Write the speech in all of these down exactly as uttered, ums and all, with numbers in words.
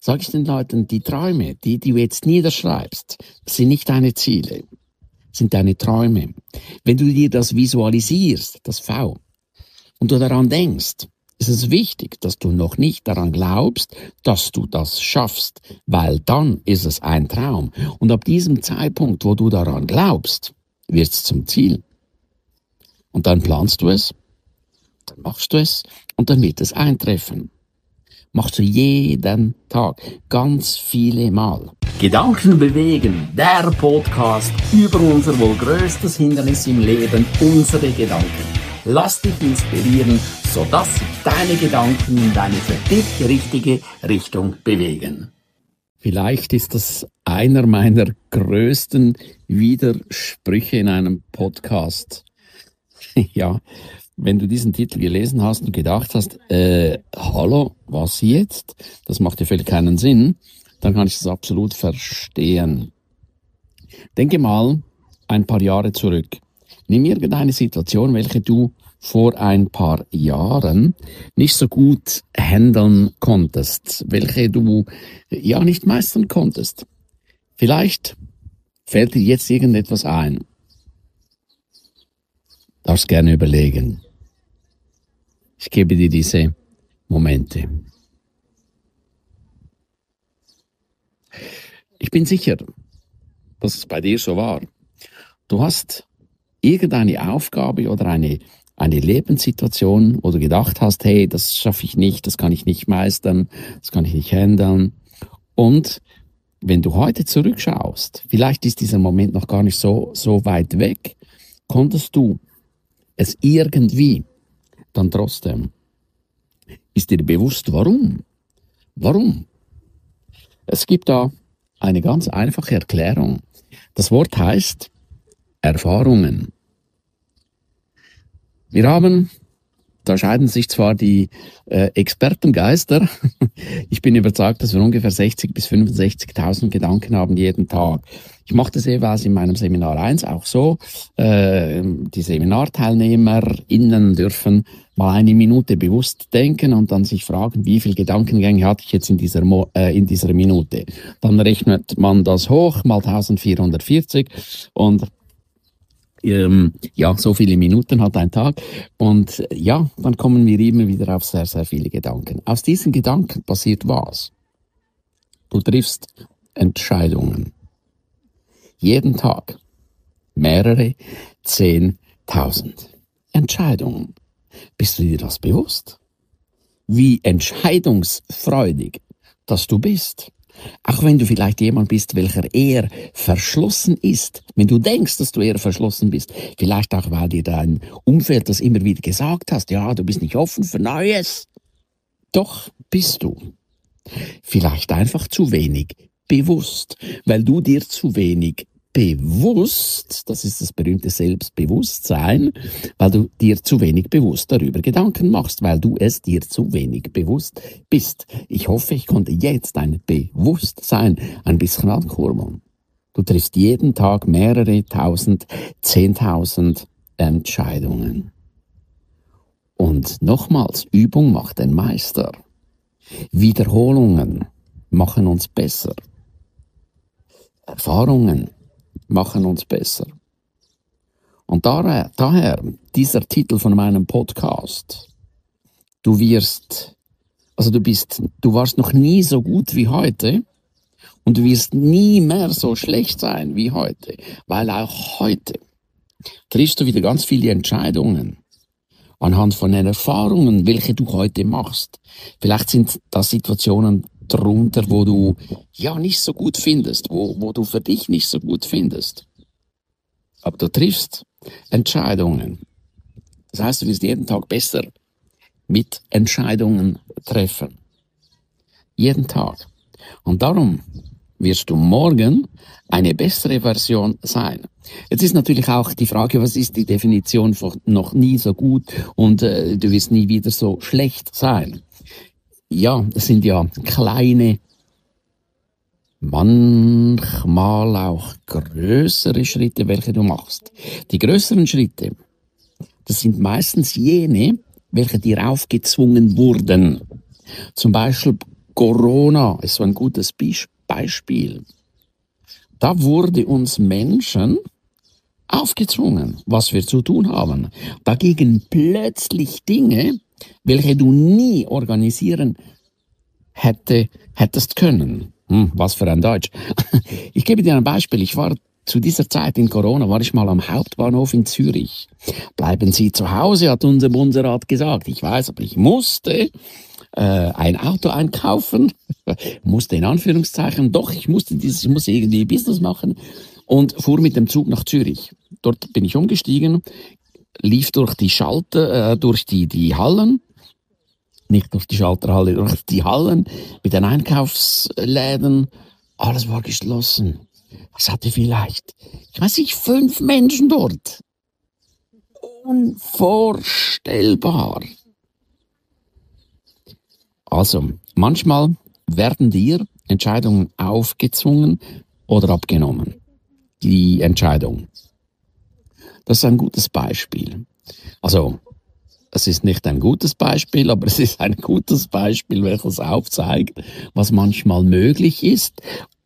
sage ich den Leuten, die Träume, die, die du jetzt niederschreibst, sind nicht deine Ziele, sind deine Träume. Wenn du dir das visualisierst, das V, und du daran denkst, ist es wichtig, dass du noch nicht daran glaubst, dass du das schaffst, weil dann ist es ein Traum. Und ab diesem Zeitpunkt, wo du daran glaubst, wird es zum Ziel. Und dann planst du es, dann machst du es und dann wird es eintreffen. Machst du jeden Tag, ganz viele Mal. Gedanken bewegen, der Podcast über unser wohl größtes Hindernis im Leben, unsere Gedanken. Lass dich inspirieren, sodass sich deine Gedanken in deine für dich richtige Richtung bewegen. Vielleicht ist das einer meiner größten Widersprüche in einem Podcast. Ja, wenn du diesen Titel gelesen hast und gedacht hast, äh, hallo, was jetzt? Das macht ja völlig keinen Sinn, dann kann ich das absolut verstehen. Denke mal ein paar Jahre zurück. Nimm irgendeine Situation, welche du vor ein paar Jahren nicht so gut handeln konntest, welche du ja nicht meistern konntest. Vielleicht fällt dir jetzt irgendetwas ein. Darfst gerne überlegen. Ich gebe dir diese Momente. Ich bin sicher, dass es bei dir so war. Du hast irgendeine Aufgabe oder eine, eine Lebenssituation, wo du gedacht hast, hey, das schaffe ich nicht, das kann ich nicht meistern, das kann ich nicht handeln. Und wenn du heute zurückschaust, vielleicht ist dieser Moment noch gar nicht so, so weit weg, konntest du es irgendwie dann trotzdem. Ist dir bewusst, warum? Warum? Es gibt da eine ganz einfache Erklärung. Das Wort heißt Erfahrungen. Wir haben, da scheiden sich zwar die äh, Expertengeister, ich bin überzeugt, dass wir ungefähr sechzigtausend bis fünfundsechzigtausend Gedanken haben jeden Tag. Ich mache das jeweils in meinem Seminar eins auch so. Äh, die SeminarteilnehmerInnen dürfen mal eine Minute bewusst denken und dann sich fragen, wie viele Gedankengänge hatte ich jetzt in dieser, Mo äh, in dieser Minute. Dann rechnet man das hoch mal eintausendvierhundertvierzig und ähm, ja, so viele Minuten hat ein Tag. Und äh, ja, dann kommen wir immer wieder auf sehr, sehr viele Gedanken. Aus diesen Gedanken passiert was? Du triffst Entscheidungen. Jeden Tag mehrere zehntausend Entscheidungen. Bist du dir das bewusst? Wie entscheidungsfreudig, dass du bist. Auch wenn du vielleicht jemand bist, welcher eher verschlossen ist. Wenn du denkst, dass du eher verschlossen bist. Vielleicht auch, weil dir dein Umfeld das immer wieder gesagt hast. Ja, du bist nicht offen für Neues. Doch bist du. Vielleicht einfach zu wenig bewusst, weil du dir zu wenig bewusst, das ist das berühmte Selbstbewusstsein, weil du dir zu wenig bewusst darüber Gedanken machst, weil du es dir zu wenig bewusst bist. Ich hoffe, ich konnte jetzt dein Bewusstsein ein bisschen ankurbeln. Du triffst jeden Tag mehrere tausend, zehntausend Entscheidungen. Und nochmals, Übung macht den Meister. Wiederholungen machen uns besser. Erfahrungen machen uns besser. Und daher, daher dieser Titel von meinem Podcast. Du wirst, also du bist, du warst noch nie so gut wie heute und du wirst nie mehr so schlecht sein wie heute, weil auch heute triffst du wieder ganz viele Entscheidungen anhand von den Erfahrungen, welche du heute machst. Vielleicht sind das Situationen drunter, wo du ja nicht so gut findest, wo, wo du für dich nicht so gut findest. Aber du triffst Entscheidungen. Das heißt, du wirst jeden Tag besser mit Entscheidungen treffen. Jeden Tag. Und darum wirst du morgen eine bessere Version sein. Jetzt ist natürlich auch die Frage, was ist die Definition von noch nie so gut und äh, du wirst nie wieder so schlecht sein. Ja, das sind ja kleine, manchmal auch größere Schritte, welche du machst. Die größeren Schritte, das sind meistens jene, welche dir aufgezwungen wurden. Zum Beispiel Corona ist so ein gutes Bies- Beispiel. Da wurde uns Menschen aufgezwungen, was wir zu tun haben. Dagegen plötzlich Dinge, welche du nie organisieren hätte, hättest können. Hm, was für ein Deutsch. Ich gebe dir ein Beispiel. Ich war zu dieser Zeit in Corona, war ich mal am Hauptbahnhof in Zürich. Bleiben Sie zu Hause, hat unser Bundesrat gesagt. Ich weiß, aber ich musste äh, ein Auto einkaufen. musste in Anführungszeichen. Doch, ich musste dieses, ich musste irgendwie Business machen und fuhr mit dem Zug nach Zürich. Dort bin ich umgestiegen, lief durch die Schalter, äh, durch die, die Hallen, nicht durch die Schalterhalle, durch die Hallen mit den Einkaufsläden. Alles war geschlossen. Es hatte vielleicht, ich weiß nicht, fünf Menschen dort. Unvorstellbar. Also, manchmal werden dir Entscheidungen aufgezwungen oder abgenommen. Die Entscheidung. Das ist ein gutes Beispiel. Also, es ist nicht ein gutes Beispiel, aber es ist ein gutes Beispiel, welches aufzeigt, was manchmal möglich ist,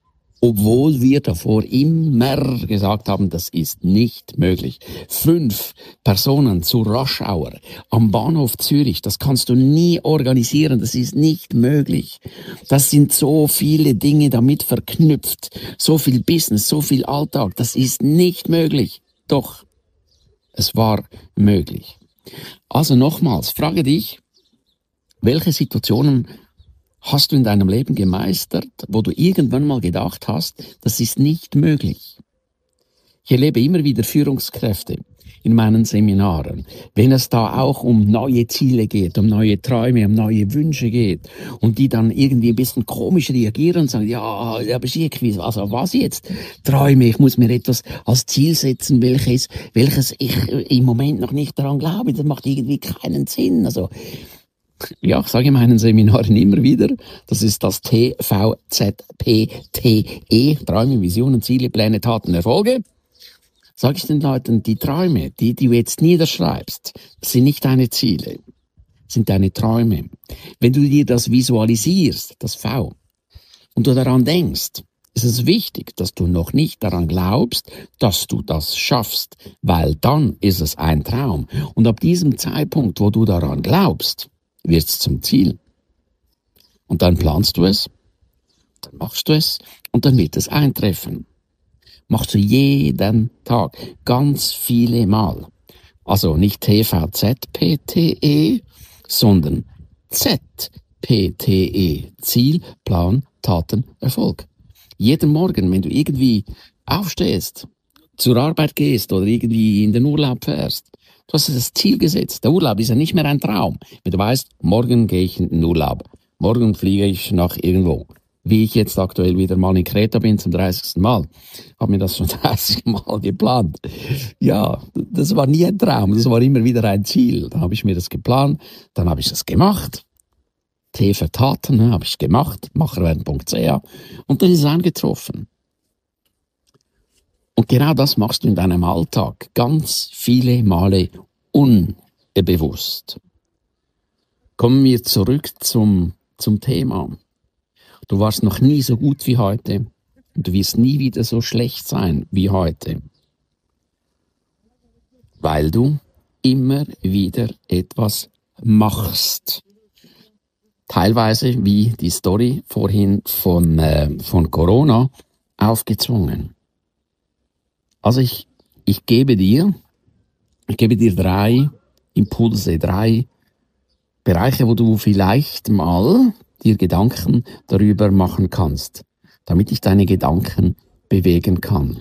obwohl wir davor immer gesagt haben, das ist nicht möglich. Fünf Personen zu Rush Hour am Bahnhof Zürich, das kannst du nie organisieren, das ist nicht möglich. Das sind so viele Dinge damit verknüpft, so viel Business, so viel Alltag, das ist nicht möglich. Doch, es war möglich. Also nochmals, frage dich, welche Situationen hast du in deinem Leben gemeistert, wo du irgendwann mal gedacht hast, das ist nicht möglich? Ich erlebe immer wieder Führungskräfte in meinen Seminaren, wenn es da auch um neue Ziele geht, um neue Träume, um neue Wünsche geht und die dann irgendwie ein bisschen komisch reagieren und sagen, ja, aber irgendwie, also was jetzt? Träume, ich muss mir etwas als Ziel setzen, welches, welches ich im Moment noch nicht daran glaube, das macht irgendwie keinen Sinn. Also ja, ich sage in meinen Seminaren immer wieder, das ist das T V Z P T E, Träume, Visionen, Ziele, Pläne, Taten, Erfolge. Sage ich den Leuten, die Träume, die, die du jetzt niederschreibst, sind nicht deine Ziele, sind deine Träume. Wenn du dir das visualisierst, das V, und du daran denkst, ist es wichtig, dass du noch nicht daran glaubst, dass du das schaffst, weil dann ist es ein Traum. Und ab diesem Zeitpunkt, wo du daran glaubst, wird es zum Ziel. Und dann planst du es, dann machst du es und dann wird es eintreffen. Machst du jeden Tag, ganz viele Mal. Also nicht T V Z P T E, sondern Z P T E, Ziel, Plan, Taten, Erfolg. Jeden Morgen, wenn du irgendwie aufstehst, zur Arbeit gehst oder irgendwie in den Urlaub fährst, du hast das Ziel gesetzt. Der Urlaub ist ja nicht mehr ein Traum. Wenn du weißt, morgen gehe ich in den Urlaub. Morgen fliege ich nach irgendwo. Wie ich jetzt aktuell wieder mal in Kreta bin zum dreißigsten Mal. Habe mir das schon dreißig Mal geplant. Ja, das war nie ein Traum. Das war immer wieder ein Ziel. Dann habe ich mir das geplant. Dann habe ich das gemacht. T für Taten, ne, habe ich gemacht. macherwerden punkt c h. Und dann ist es eingetroffen. Und genau das machst du in deinem Alltag ganz viele Male unbewusst. Kommen wir zurück zum, zum Thema. Du warst noch nie so gut wie heute und du wirst nie wieder so schlecht sein wie heute, weil du immer wieder etwas machst. Teilweise wie die Story vorhin von, äh, von Corona aufgezwungen. Also ich, ich gebe dir, ich gebe dir drei Impulse, drei Bereiche, wo du vielleicht mal dir Gedanken darüber machen kannst, damit ich deine Gedanken bewegen kann.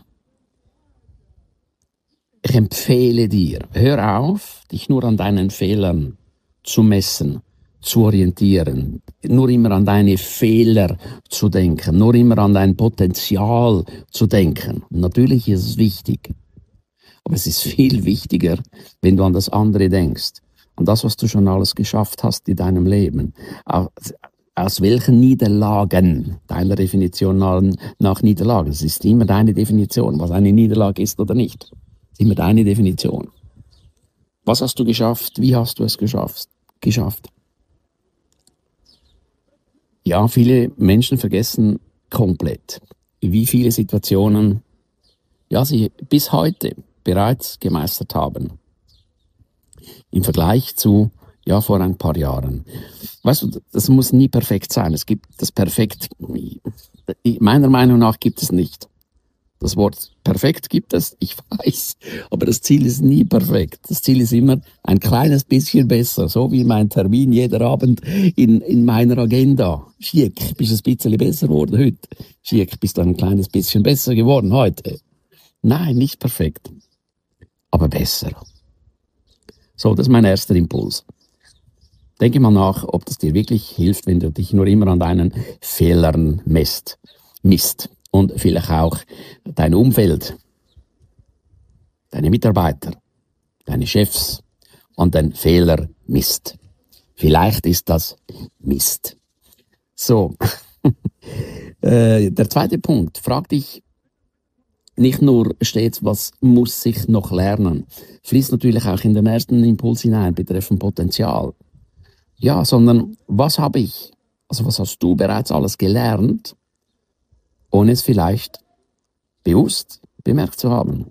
Ich empfehle dir, hör auf, dich nur an deinen Fehlern zu messen, zu orientieren, nur immer an deine Fehler zu denken, nur immer an dein Potenzial zu denken. Natürlich ist es wichtig, aber es ist viel wichtiger, wenn du an das andere denkst, an das, was du schon alles geschafft hast in deinem Leben. Aus welchen Niederlagen, deiner Definition nach, nach Niederlagen, es ist immer deine Definition, was eine Niederlage ist oder nicht. Es ist immer deine Definition. Was hast du geschafft? Wie hast du es geschafft? geschafft? Ja, viele Menschen vergessen komplett, wie viele Situationen, ja, sie bis heute bereits gemeistert haben. Im Vergleich zu, ja, vor ein paar Jahren. Weißt du, das muss nie perfekt sein. Es gibt das perfekt, meiner Meinung nach gibt es nicht. Das Wort perfekt gibt es, ich weiß, aber das Ziel ist nie perfekt. Das Ziel ist immer ein kleines bisschen besser, so wie mein Termin jeder Abend in, in meiner Agenda. Schick, bist du ein bisschen besser geworden heute? Schick, bist du ein kleines bisschen besser geworden heute? Nein, nicht perfekt, aber besser. So, das ist mein erster Impuls. Denke mal nach, ob das dir wirklich hilft, wenn du dich nur immer an deinen Fehlern misst. misst. Und vielleicht auch dein Umfeld, deine Mitarbeiter, deine Chefs an den Fehler misst. Vielleicht ist das Mist. So, äh, der zweite Punkt. Frag dich nicht nur stets, was muss ich noch lernen. Fließt natürlich auch in den ersten Impuls hinein betreffend Potenzial. Ja, sondern was habe ich, also was hast du bereits alles gelernt, ohne es vielleicht bewusst bemerkt zu haben.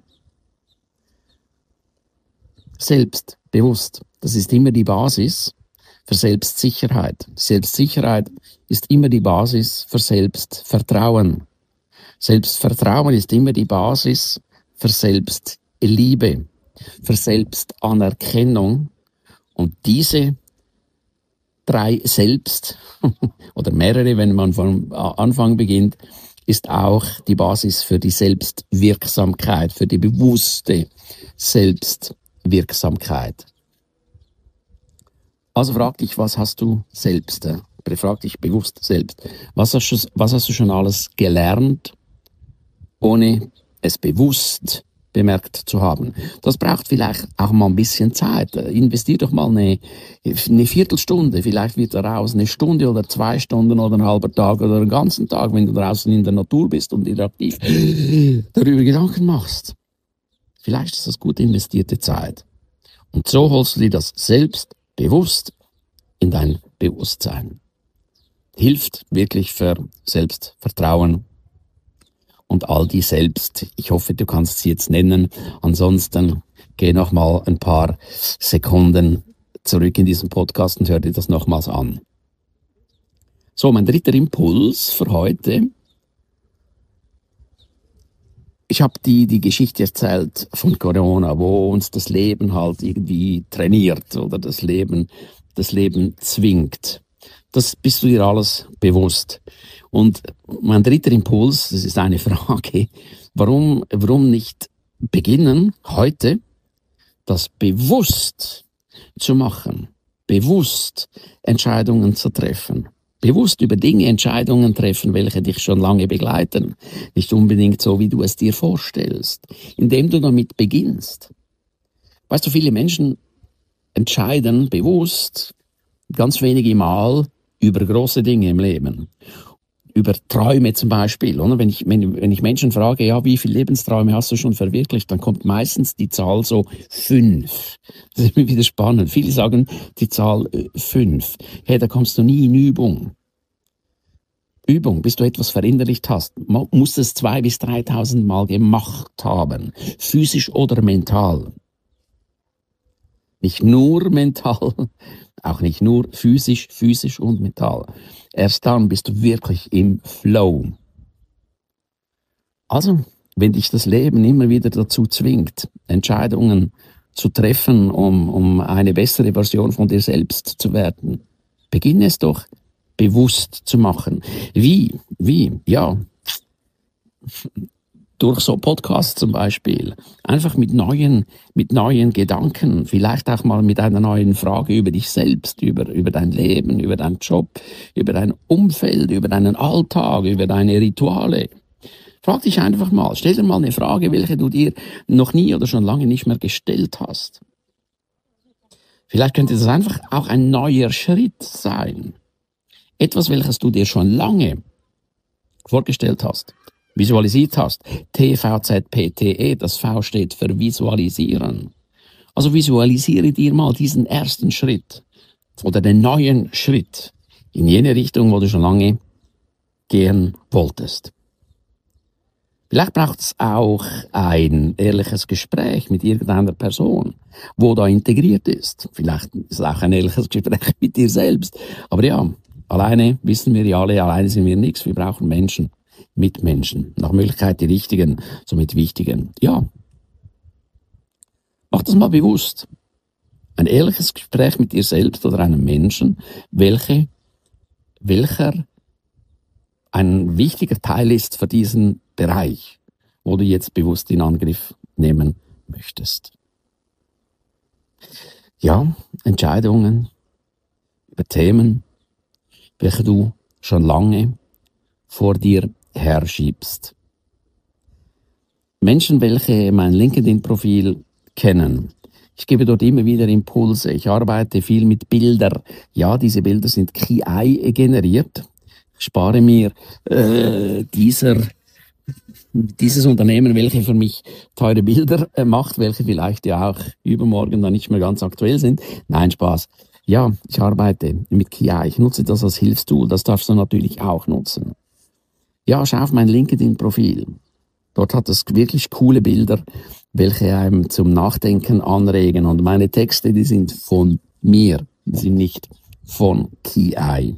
Selbstbewusst, das ist immer die Basis für Selbstsicherheit. Selbstsicherheit ist immer die Basis für Selbstvertrauen. Selbstvertrauen ist immer die Basis für Selbstliebe, für Selbstanerkennung. Und diese drei Selbst, oder mehrere, wenn man vom Anfang beginnt, ist auch die Basis für die Selbstwirksamkeit, für die bewusste Selbstwirksamkeit. Also frag dich, was hast du selbst? Äh, frag dich bewusst selbst. Was hast du, was hast du schon alles gelernt, ohne es bewusst bemerkt zu haben? Das braucht vielleicht auch mal ein bisschen Zeit. Investier doch mal eine, eine Viertelstunde, vielleicht wird daraus eine Stunde oder zwei Stunden oder ein halber Tag oder einen ganzen Tag, wenn du draußen in der Natur bist und dir aktiv darüber Gedanken machst. Vielleicht ist das gut investierte Zeit. Und so holst du dir das selbst bewusst in dein Bewusstsein. Hilft wirklich für Selbstvertrauen. Und all die selbst, ich hoffe, du kannst sie jetzt nennen. Ansonsten geh noch mal ein paar Sekunden zurück in diesen Podcast und hör dir das nochmals an. So, mein dritter Impuls für heute. Ich habe die, die Geschichte erzählt von Corona, wo uns das Leben halt irgendwie trainiert oder das Leben, das Leben zwingt. Das bist du dir alles bewusst. Und mein dritter Impuls, das ist eine Frage, warum, warum nicht beginnen, heute das bewusst zu machen, bewusst Entscheidungen zu treffen, bewusst über Dinge Entscheidungen treffen, welche dich schon lange begleiten, nicht unbedingt so, wie du es dir vorstellst, indem du damit beginnst. Weißt du, viele Menschen entscheiden bewusst ganz wenige Mal über große Dinge im Leben. Über Träume zum Beispiel, oder? Wenn ich, wenn, wenn ich Menschen frage, ja, wie viele Lebensträume hast du schon verwirklicht, dann kommt meistens die Zahl so fünf. Das ist immer wieder spannend. Viele sagen die Zahl äh, fünf. Hey, da kommst du nie in Übung. Übung, bis du etwas verinnerlicht hast, musst du es zwei bis dreitausend Mal gemacht haben. Physisch oder mental. Nicht nur mental, auch nicht nur physisch, physisch und mental. Erst dann bist du wirklich im Flow. Also, wenn dich das Leben immer wieder dazu zwingt, Entscheidungen zu treffen, um, um eine bessere Version von dir selbst zu werden, beginne es doch bewusst zu machen. Wie? Wie? Ja. Durch so Podcasts zum Beispiel. Einfach mit neuen, mit neuen Gedanken. Vielleicht auch mal mit einer neuen Frage über dich selbst, über, über dein Leben, über deinen Job, über dein Umfeld, über deinen Alltag, über deine Rituale. Frag dich einfach mal. Stell dir mal eine Frage, welche du dir noch nie oder schon lange nicht mehr gestellt hast. Vielleicht könnte das einfach auch ein neuer Schritt sein. Etwas, welches du dir schon lange vorgestellt hast. Visualisiert hast. T V Z P T E, das V steht für Visualisieren. Also visualisiere dir mal diesen ersten Schritt oder den neuen Schritt in jene Richtung, wo du schon lange gehen wolltest. Vielleicht braucht es auch ein ehrliches Gespräch mit irgendeiner Person, wo da integriert ist. Vielleicht ist es auch ein ehrliches Gespräch mit dir selbst. Aber ja, alleine wissen wir ja alle, alleine sind wir nichts. Wir brauchen Menschen, Mitmenschen. Nach Möglichkeit die richtigen, somit wichtigen. Ja, mach das mal bewusst. Ein ehrliches Gespräch mit dir selbst oder einem Menschen, welche, welcher ein wichtiger Teil ist für diesen Bereich, wo du jetzt bewusst in Angriff nehmen möchtest. Ja, Entscheidungen über Themen, welche du schon lange vor dir herschiebst. Menschen, welche mein LinkedIn-Profil kennen, ich gebe dort immer wieder Impulse. Ich arbeite viel mit Bildern. Ja, diese Bilder sind K I generiert. Ich spare mir äh, dieser, dieses Unternehmen, welche für mich teure Bilder äh, macht, welche vielleicht ja auch übermorgen dann nicht mehr ganz aktuell sind. Nein, Spaß. Ja, ich arbeite mit K I. Ich nutze das als Hilfstool. Das darfst du natürlich auch nutzen. Ja, schau auf mein LinkedIn-Profil. Dort hat es wirklich coole Bilder, welche einem zum Nachdenken anregen. Und meine Texte, die sind von mir, die sind nicht von K I.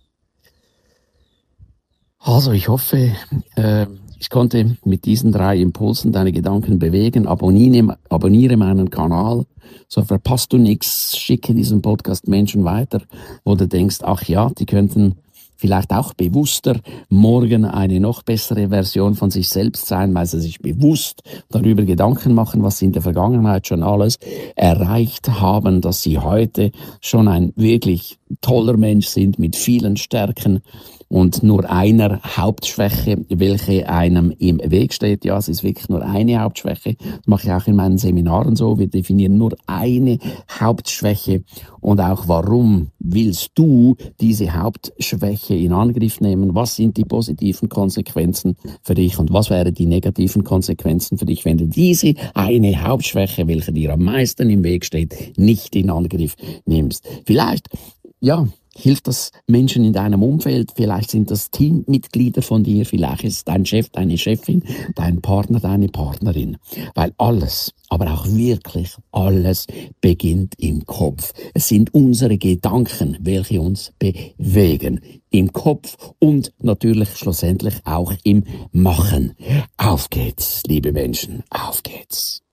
Also, ich hoffe, äh, ich konnte mit diesen drei Impulsen deine Gedanken bewegen. Abonniere, abonniere meinen Kanal, so verpasst du nichts. Schicke diesen Podcast Menschen weiter, wo du denkst, ach ja, die könnten vielleicht auch bewusster morgen eine noch bessere Version von sich selbst sein, weil sie sich bewusst darüber Gedanken machen, was sie in der Vergangenheit schon alles erreicht haben, dass sie heute schon ein wirklich toller Mensch sind mit vielen Stärken und nur einer Hauptschwäche, welche einem im Weg steht. Ja, es ist wirklich nur eine Hauptschwäche. Das mache ich auch in meinen Seminaren so. Wir definieren nur eine Hauptschwäche und auch warum willst du diese Hauptschwäche in Angriff nehmen? Was sind die positiven Konsequenzen für dich und was wären die negativen Konsequenzen für dich, wenn du diese eine Hauptschwäche, welche dir am meisten im Weg steht, nicht in Angriff nimmst? Vielleicht, ja, hilft das Menschen in deinem Umfeld, vielleicht sind das Teammitglieder von dir, vielleicht ist es dein Chef, deine Chefin, dein Partner, deine Partnerin. Weil alles, aber auch wirklich alles beginnt im Kopf. Es sind unsere Gedanken, welche uns bewegen. Im Kopf und natürlich schlussendlich auch im Machen. Auf geht's, liebe Menschen, auf geht's.